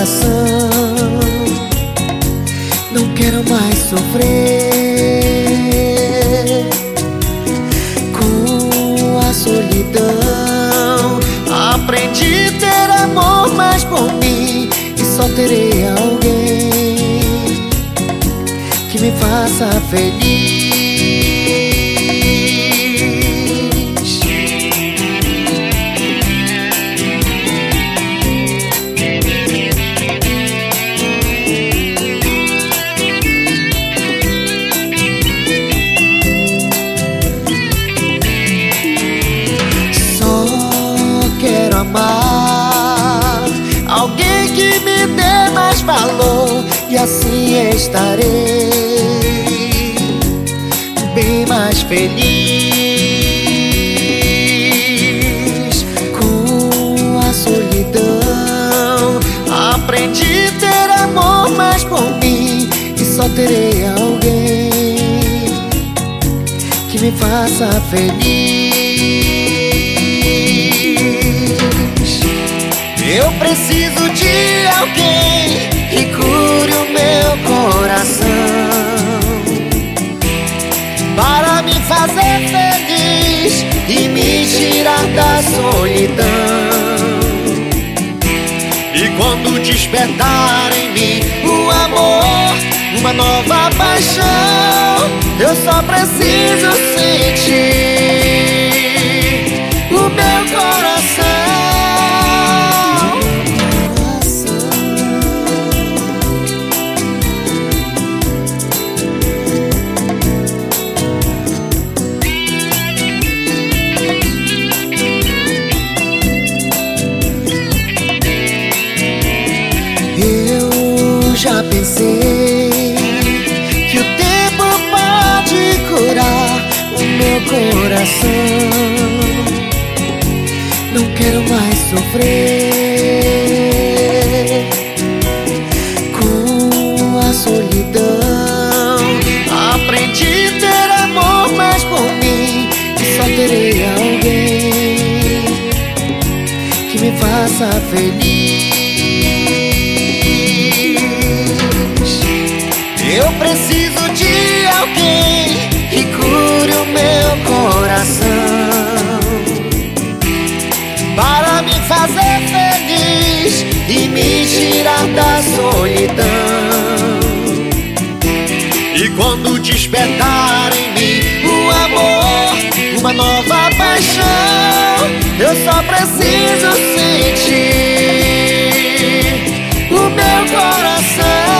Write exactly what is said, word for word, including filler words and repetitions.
coração. Não quero mais sofrer com a solidão. Aprendi a ter amor mais por mim, e só terei alguém que me faça feliz. Amar alguém que me dê mais valor, e assim estarei bem mais feliz. Com a solidão aprendi a ter amor mais por mim, e só terei alguém que me faça feliz. Eu preciso de alguém que cure o meu coração, para me fazer feliz e me tirar da solidão. E quando despertar em mim o amor, uma nova paixão, eu só preciso sentir o meu coração. Já pensei que o tempo pode curar o meu coração. Não quero mais sofrer com a solidão. Aprendi a ter amor mais por mim, e só terei alguém que me faça feliz. Eu preciso de alguém que cure o meu coração, para me fazer feliz e me tirar da solidão. E quando despertar em mim o amor, uma nova paixão, eu só preciso sentir o meu coração.